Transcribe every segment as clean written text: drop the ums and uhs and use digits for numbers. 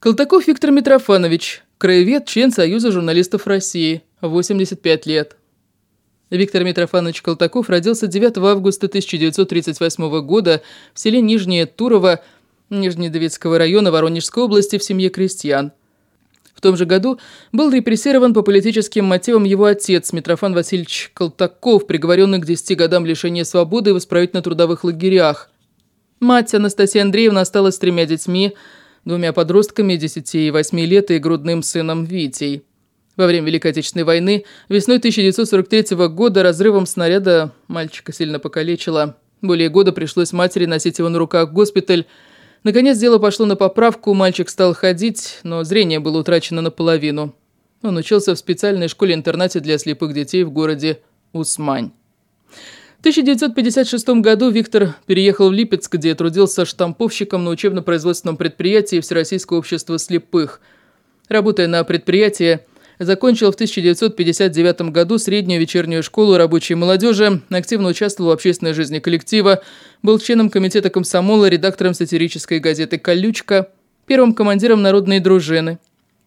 Колтаков Виктор Митрофанович, краевед, член Союза журналистов России, 85 лет. Виктор Митрофанович Колтаков родился 9 августа 1938 года в селе Нижнее Турово Нижнедовецкого района Воронежской области в семье крестьян. В том же году был репрессирован по политическим мотивам его отец Митрофан Васильевич Колтаков, приговоренный к 10 годам лишения свободы в исправительно-трудовых лагерях. Мать Анастасия Андреевна осталась с 3 детьми, 2 подростками 10 и 8 лет и грудным сыном Витей. Во время Великой Отечественной войны весной 1943 года разрывом снаряда мальчика сильно покалечило. Более года пришлось матери носить его на руках в госпиталь. Наконец дело пошло на поправку, мальчик стал ходить, но зрение было утрачено наполовину. Он учился в специальной школе-интернате для слепых детей в городе Усмань. В 1956 году Виктор переехал в Липецк, где трудился штамповщиком на учебно-производственном предприятии Всероссийского общества слепых. Работая на предприятии, закончил в 1959 году среднюю вечернюю школу рабочей молодежи, активно участвовал в общественной жизни коллектива, был членом комитета комсомола, редактором сатирической газеты «Колючка», первым командиром народной дружины.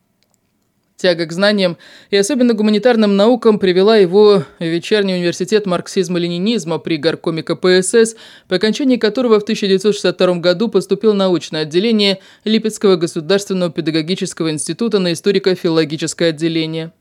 Тяга к знаниям и особенно гуманитарным наукам привела его в вечерний университет марксизма-ленинизма при горкоме КПСС, по окончании которого в 1962 году поступил в научное отделение Липецкого государственного педагогического института на историко-филологическое отделение.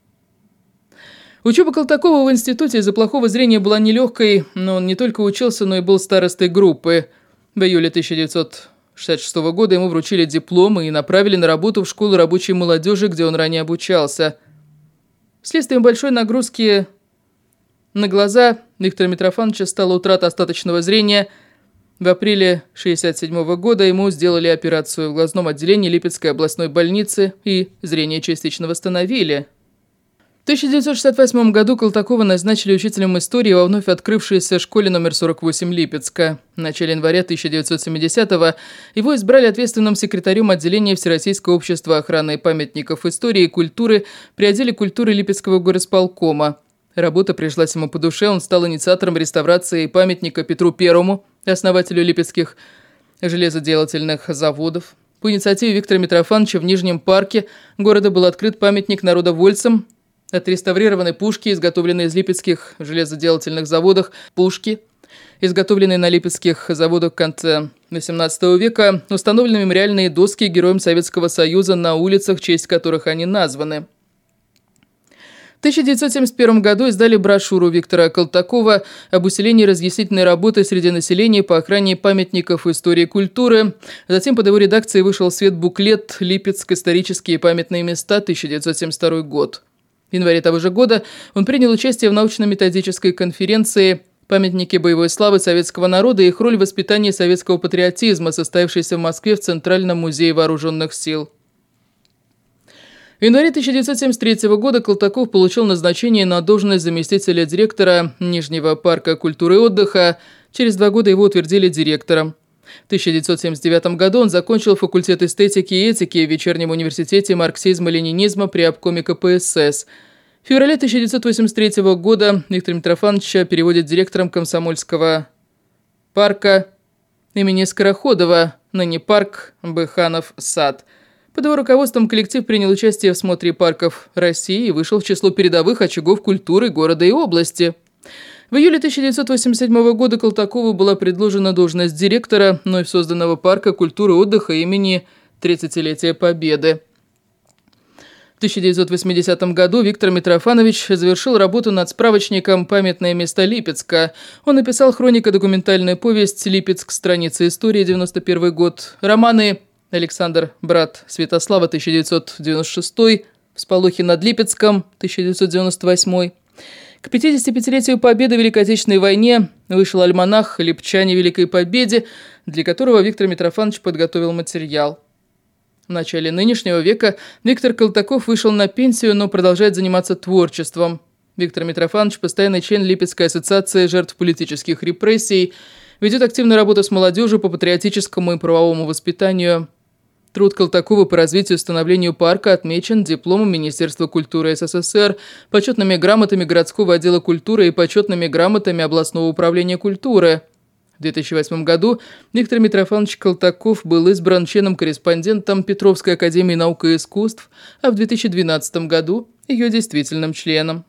Учеба Колтакова в институте из-за плохого зрения была нелегкой, но он не только учился, но и был старостой группы. В июле 1966 года ему вручили диплом и направили на работу в школу рабочей молодежи, где он ранее обучался. Вследствие большой нагрузки на глаза Виктора Митрофановича стала утрата остаточного зрения. В апреле 1967 года ему сделали операцию в глазном отделении Липецкой областной больницы и зрение частично восстановили. В 1968 году Колтакова назначили учителем истории во вновь открывшейся школе номер 48 Липецка. В начале января 1970-го его избрали ответственным секретарем отделения Всероссийского общества охраны памятников истории и культуры при отделе культуры Липецкого горосполкома. Работа пришлась ему по душе, он стал инициатором реставрации памятника Петру Первому, основателю липецких железоделательных заводов. По инициативе Виктора Митрофановича в Нижнем парке города был открыт памятник народовольцам. Отреставрированы пушки, изготовленные из липецких железоделательных заводов, пушки, изготовленные на липецких заводах в конце XVIII века, установлены мемориальные доски героям Советского Союза на улицах, в честь которых они названы. В 1971 году издали брошюру Виктора Колтакова об усилении разъяснительной работы среди населения по охране памятников истории и культуры. Затем под его редакцией вышел в свет буклет «Липецк. Исторические памятные места. 1972 год». В январе того же года он принял участие в научно-методической конференции «Памятники боевой славы советского народа и их роль в воспитании советского патриотизма», состоявшейся в Москве в Центральном музее вооруженных сил. В январе 1973 года Колтаков получил назначение на должность заместителя директора Нижнего парка культуры и отдыха. Через 2 года его утвердили директором. В 1979 году он закончил факультет эстетики и этики в вечернем университете марксизма-ленинизма при обкоме КПСС. В феврале 1983 года Виктора Митрофановича переводят директором комсомольского парка имени Скороходова, ныне парк Быханов-Сад. Под его руководством коллектив принял участие в смотре парков России и вышел в число передовых очагов культуры города и области. В июле 1987 года Колтакову была предложена должность директора вновь созданного парка культуры и отдыха имени 30-летия Победы. В 1980 году Виктор Митрофанович завершил работу над справочником «Памятные места Липецка». Он написал хронико-документальную повесть «Липецк. Страницы истории», 1991 год, романы «Александр, брат Святослава», 1996, «Всполохи над Липецком», 1998. К 55-летию Победы в Великой Отечественной войне вышел альманах «Липчане Великой Победе», для которого Виктор Митрофанович подготовил материал. В начале нынешнего века Виктор Колтаков вышел на пенсию, но продолжает заниматься творчеством. Виктор Митрофанович – постоянный член Липецкой ассоциации жертв политических репрессий, ведет активную работу с молодежью по патриотическому и правовому воспитанию. Труд Колтакова по развитию и становлению парка отмечен дипломом Министерства культуры СССР, почетными грамотами городского отдела культуры и почетными грамотами областного управления культуры. В 2008 году Виктор Митрофанович Колтаков был избран членом-корреспондентом Петровской академии наук и искусств, а в 2012 году ее действительным членом.